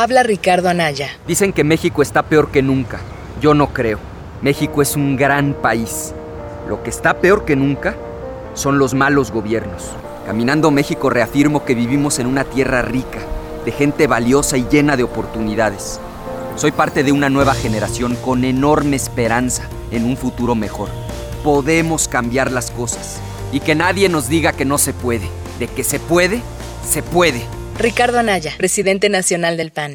Habla Ricardo Anaya. Dicen que México está peor que nunca. Yo no creo. México es un gran país. Lo que está peor que nunca son los malos gobiernos. Caminando México reafirmo que vivimos en una tierra rica, de gente valiosa y llena de oportunidades. Soy parte de una nueva generación con enorme esperanza en un futuro mejor. Podemos cambiar las cosas. Y que nadie nos diga que no se puede. De que se puede, se puede. Ricardo Anaya, presidente nacional del PAN.